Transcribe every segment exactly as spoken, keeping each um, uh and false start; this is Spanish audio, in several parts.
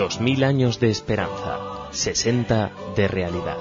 Dos mil años de esperanza, sesenta de realidad.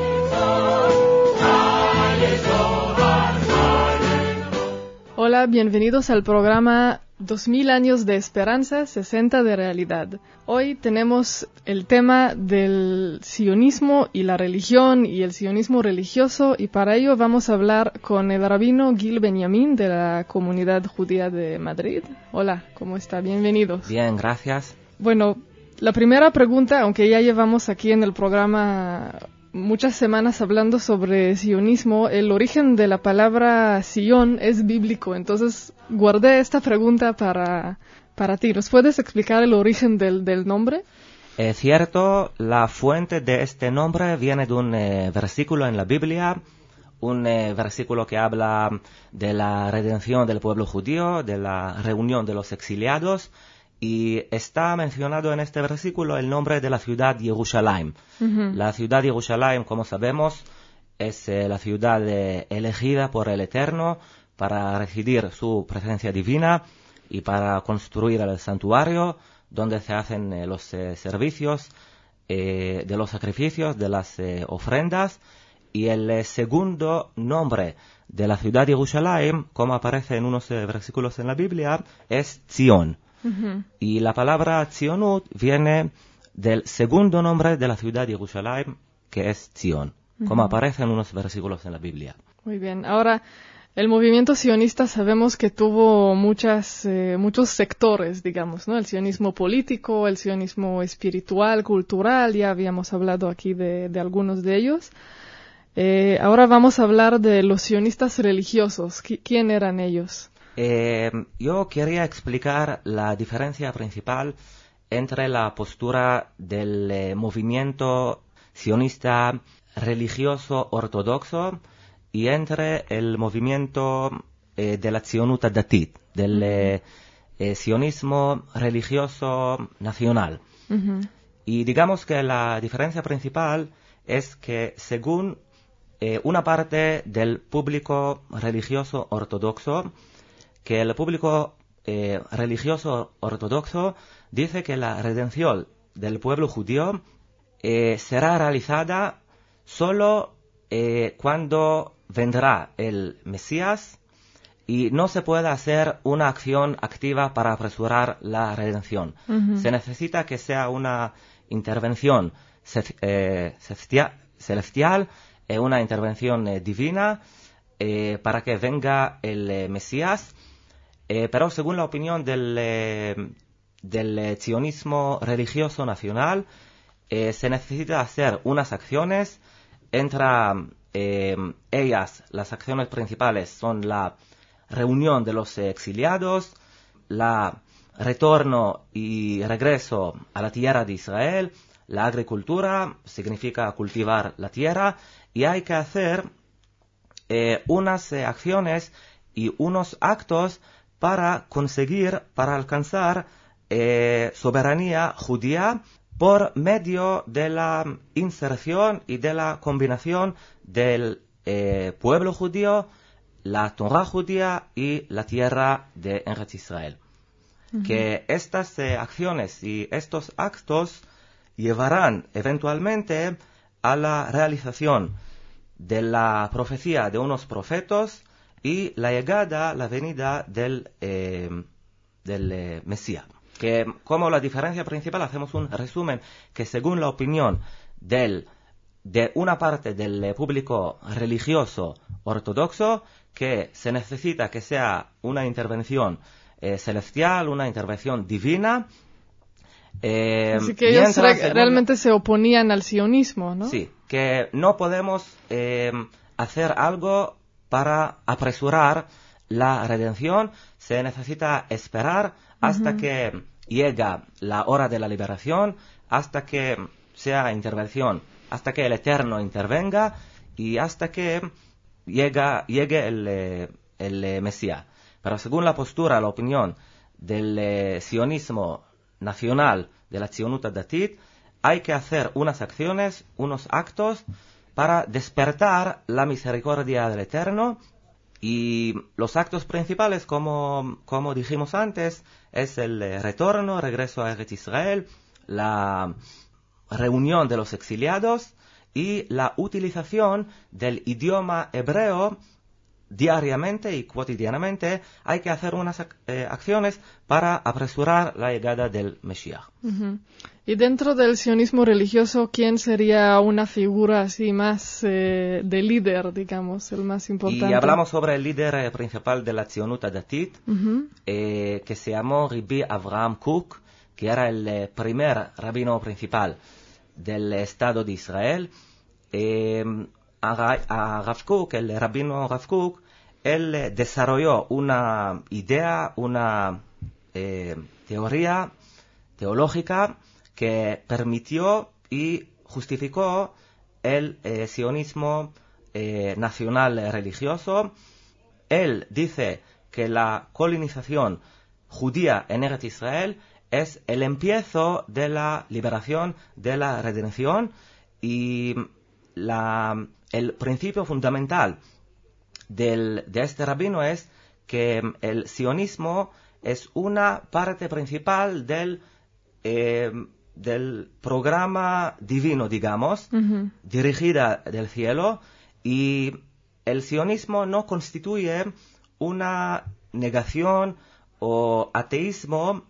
Hola, bienvenidos al programa Dos mil años de esperanza, sesenta de realidad. Hoy tenemos el tema del sionismo y la religión y el sionismo religioso, y para ello vamos a hablar con el rabino Gil Benyamin de la Comunidad Judía de Madrid. Hola, ¿cómo está? Bienvenidos. Bien, gracias. Bueno, la primera pregunta, aunque ya llevamos aquí en el programa muchas semanas hablando sobre sionismo, el origen de la palabra Sion es bíblico, entonces guardé esta pregunta para, para ti. ¿Nos puedes explicar el origen del, del nombre? Es cierto, la fuente de este nombre viene de un eh, versículo en la Biblia, un eh, versículo que habla de la redención del pueblo judío, de la reunión de los exiliados, y está mencionado en este versículo el nombre de la ciudad Jerusalén. Uh-huh. La ciudad Jerusalén, como sabemos, es eh, la ciudad eh, elegida por el Eterno para recibir su presencia divina y para construir el santuario donde se hacen eh, los eh, servicios eh, de los sacrificios, de las eh, ofrendas. Y el eh, segundo nombre de la ciudad Jerusalén, como aparece en unos eh, versículos en la Biblia, es Zion. Uh-huh. Y la palabra Tzionut viene del segundo nombre de la ciudad de Jerusalén, que es Zion, uh-huh, como aparece en unos versículos en la Biblia. Muy bien. Ahora, el movimiento sionista sabemos que tuvo muchas, eh, muchos sectores, digamos, ¿no? El sionismo político, el sionismo espiritual, cultural, ya habíamos hablado aquí de, de algunos de ellos. Eh, ahora vamos a hablar de los sionistas religiosos. ¿Qui- ¿Quién eran ellos? Eh, yo quería explicar la diferencia principal entre la postura del eh, movimiento sionista religioso ortodoxo y entre el movimiento eh, de la Tzionut Datit, del eh, eh, sionismo religioso nacional. Uh-huh. Y digamos que la diferencia principal es que según eh, una parte del público religioso ortodoxo, que el público eh, religioso ortodoxo dice que la redención del pueblo judío eh, será realizada solo eh, cuando vendrá el Mesías y no se puede hacer una acción activa para apresurar la redención. Uh-huh. Se necesita que sea una intervención eh, celestial, eh, una intervención eh, divina eh, para que venga el eh, Mesías. Eh, pero según la opinión del, eh, del eh, sionismo religioso nacional, eh, se necesita hacer unas acciones. Entre eh, ellas, las acciones principales son la reunión de los exiliados, la retorno y regreso a la tierra de Israel, la agricultura, significa cultivar la tierra, y hay que hacer eh, unas eh, acciones y unos actos para conseguir, para alcanzar eh, soberanía judía por medio de la inserción y de la combinación del eh, pueblo judío, la Torah judía y la tierra de Eretz Israel. Uh-huh. Que estas eh, acciones y estos actos llevarán eventualmente a la realización de la profecía de unos profetas y la llegada, la venida del, eh, del eh, Mesías. Que como la diferencia principal hacemos un resumen que según la opinión del, de una parte del eh, público religioso ortodoxo, que se necesita que sea una intervención eh, celestial, una intervención divina. Eh, Así que ellos re- realmente se oponían al sionismo, ¿no? Sí, que no podemos eh, hacer algo para apresurar la redención, se necesita esperar hasta uh-huh. que llega la hora de la liberación, hasta que sea intervención, hasta que el Eterno intervenga y hasta que llega, llegue el, el Mesías. Pero según la postura, la opinión del eh, sionismo nacional, de la Tzionut Datit, hay que hacer unas acciones, unos actos para despertar la misericordia del Eterno, y los actos principales, como, como dijimos antes, es el retorno, regreso a Eretz Israel, la reunión de los exiliados y la utilización del idioma hebreo diariamente y cotidianamente. Hay que hacer unas eh, acciones para apresurar la llegada del Mesías. Uh-huh. Y dentro del sionismo religioso, ¿quién sería una figura así más eh, de líder, digamos, el más importante? Y hablamos sobre el líder eh, principal de la Tzionut Hadatit, uh-huh. eh, que se llamó Rabbi Avraham Kook, que era el eh, primer rabino principal del Estado de Israel. Eh, a, a Rav Kook, el rabino Rav Kook, él eh, desarrolló una idea, una eh, teoría teológica que permitió y justificó el eh, sionismo eh, nacional eh, religioso. Él dice que la colonización judía en Eretz Israel es el empiezo de la liberación, de la redención, y la, el principio fundamental del, de este rabino es que el sionismo es una parte principal del, eh, del programa divino, digamos, uh-huh. dirigida del cielo, y el sionismo no constituye una negación o ateísmo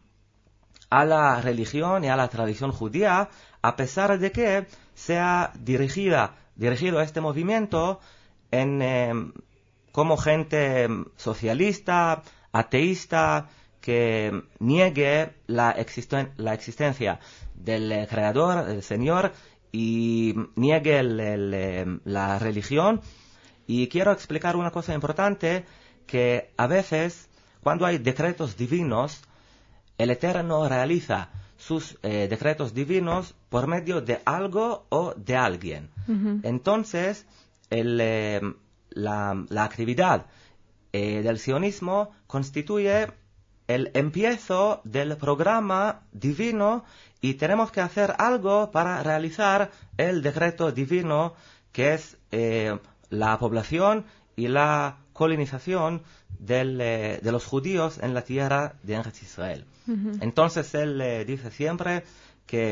a la religión y a la tradición judía, a pesar de que sea dirigida, dirigido este movimiento en, eh, como gente socialista, ateísta, que niegue la, existen, la existencia del Creador, del Señor, y niegue el, el, la religión. Y quiero explicar una cosa importante, que a veces, cuando hay decretos divinos, el Eterno realiza sus eh, decretos divinos por medio de algo o de alguien. Uh-huh. Entonces, el, eh, la, la actividad eh, del sionismo constituye el empiezo del programa divino, y tenemos que hacer algo para realizar el decreto divino, que es eh, la población y la colonización del, eh, de los judíos en la tierra de Eretz Israel. Uh-huh. Entonces él eh, dice siempre que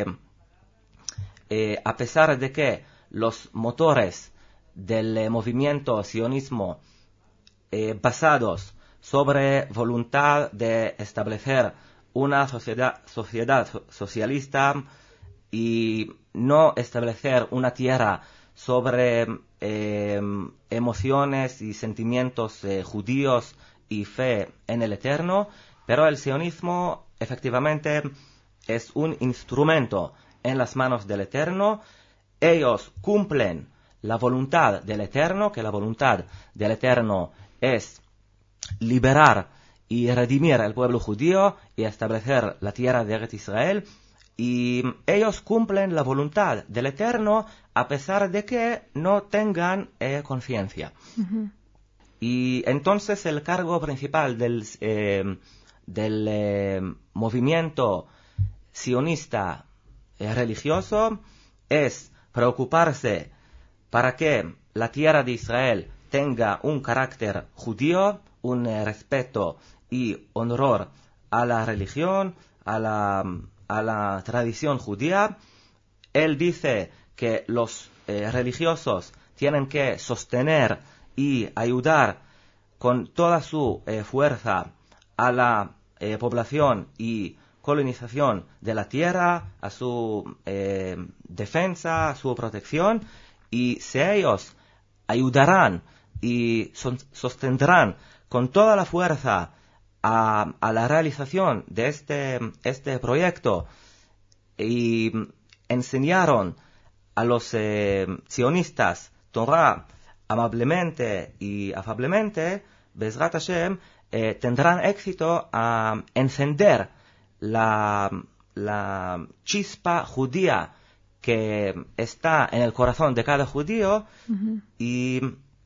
eh, a pesar de que los motores del eh, movimiento sionismo eh, basados sobre voluntad de establecer una sociedad, sociedad socialista y no establecer una tierra sobre eh, emociones y sentimientos eh, judíos y fe en el Eterno, pero el sionismo efectivamente es un instrumento en las manos del Eterno. Ellos cumplen la voluntad del Eterno, que la voluntad del Eterno es liberar y redimir al pueblo judío y establecer la tierra de Eretz Israel, y ellos cumplen la voluntad del Eterno a pesar de que no tengan eh, conciencia. Uh-huh. Y entonces el cargo principal del, eh, del eh, movimiento sionista eh, religioso es preocuparse para que la tierra de Israel tenga un carácter judío, un eh, respeto y honor a la religión, a la, a la tradición judía. Él dice que los eh, religiosos tienen que sostener y ayudar con toda su eh, fuerza a la eh, población y colonización de la tierra, a su eh, defensa, a su protección, y si ellos ayudarán y son, sostendrán con toda la fuerza a, a la realización de este, este proyecto, y enseñaron a los eh, sionistas Torah amablemente y afablemente, Bezrat Hashem, eh, tendrán éxito a encender la, la chispa judía que está en el corazón de cada judío. Uh-huh. y,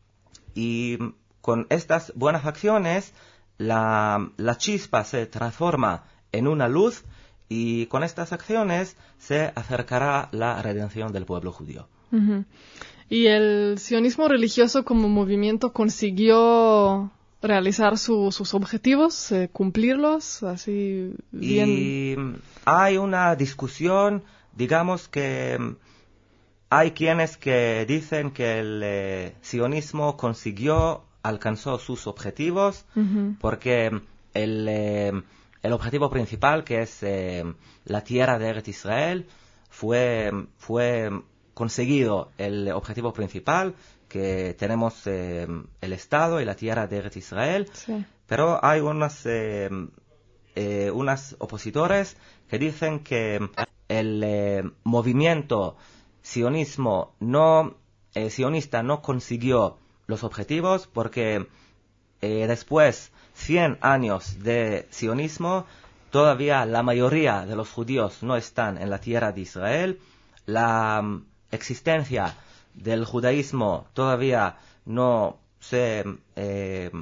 y con estas buenas acciones la, la chispa se transforma en una luz, y con estas acciones se acercará la redención del pueblo judío. Uh-huh. ¿Y el sionismo religioso como movimiento consiguió realizar su, sus objetivos, eh, cumplirlos, así bien. Y hay una discusión, digamos que hay quienes que dicen que el eh, sionismo consiguió, alcanzó sus objetivos, uh-huh. porque el, eh, el objetivo principal, que es eh, la tierra de Eretz Israel, fue, fue conseguido el objetivo principal, que tenemos eh, el Estado y la tierra de Eretz Israel, sí. Pero hay unas, eh, eh, unas opositores que dicen que el eh, movimiento sionismo no, eh, sionista no consiguió los objetivos porque eh, después cien años de sionismo todavía la mayoría de los judíos no están en la tierra de Israel, la um, existencia del judaísmo todavía no se eh,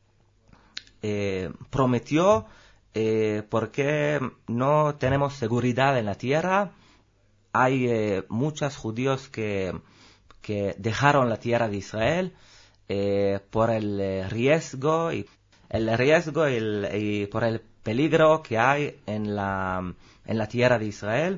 eh, prometió eh, porque no tenemos seguridad en la tierra. Hay eh, muchos judíos que, que dejaron la tierra de Israel eh, por el eh, riesgo y el riesgo y, el, y por el peligro que hay en la, en la tierra de Israel.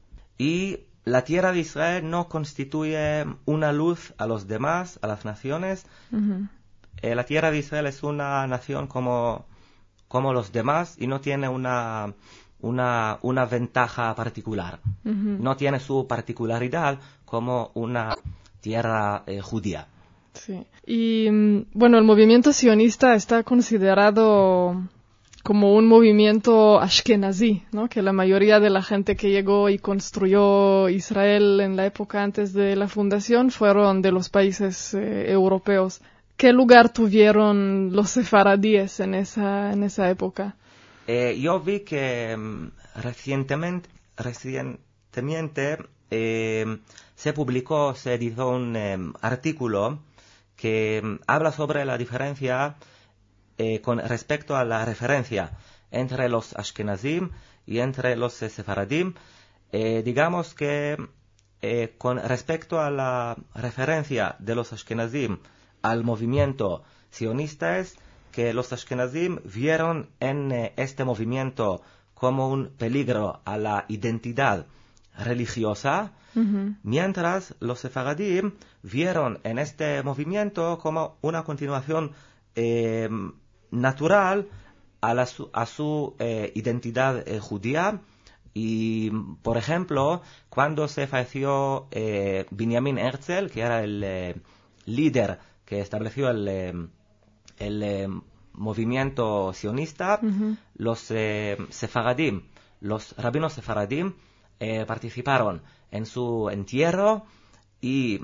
Y la tierra de Israel no constituye una luz a los demás, a las naciones. Uh-huh. Eh, la tierra de Israel es una nación como, como los demás y no tiene una, una, una ventaja particular. Uh-huh. No tiene su particularidad como una tierra eh, judía. Sí. Y bueno, el movimiento sionista está considerado como un movimiento ashkenazí, ¿no? Que la mayoría de la gente que llegó y construyó Israel en la época antes de la fundación fueron de los países eh, europeos. ¿Qué lugar tuvieron los sefaradíes en esa, en esa época? Eh, yo vi que um, recientemente, recientemente eh, se publicó, se editó un um, artículo que um, habla sobre la diferencia Eh, con respecto a la referencia entre los ashkenazim y entre los eh, sefaradim. Eh, digamos que eh, con respecto a la referencia de los ashkenazim al movimiento sionista es que los ashkenazim vieron en eh, este movimiento como un peligro a la identidad religiosa, uh-huh. mientras los sefaradim vieron en este movimiento como una continuación eh, natural a, la, a su eh, identidad eh, judía. Y, por ejemplo, cuando se falleció eh, Benjamin Herzl, que era el eh, líder que estableció el, eh, el eh, movimiento sionista, uh-huh. los eh, sefaradim, los rabinos sefaradim eh, participaron en su entierro y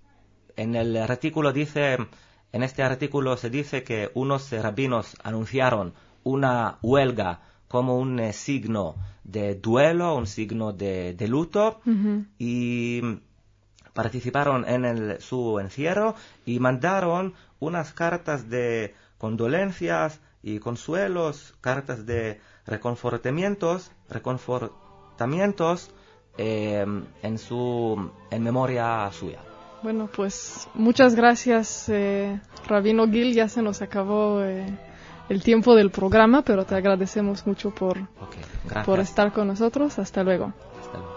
en el artículo dice... En este artículo se dice que unos rabinos anunciaron una huelga como un eh, signo de duelo, un signo de, de luto, uh-huh. y participaron en el, su encierro y mandaron unas cartas de condolencias y consuelos, cartas de reconfortamientos, reconfortamientos eh, en su en memoria suya. Bueno, pues muchas gracias, eh, Rabino Gil. Ya se nos acabó eh, el tiempo del programa, pero te agradecemos mucho por, okay, por estar con nosotros. Hasta luego. Hasta luego.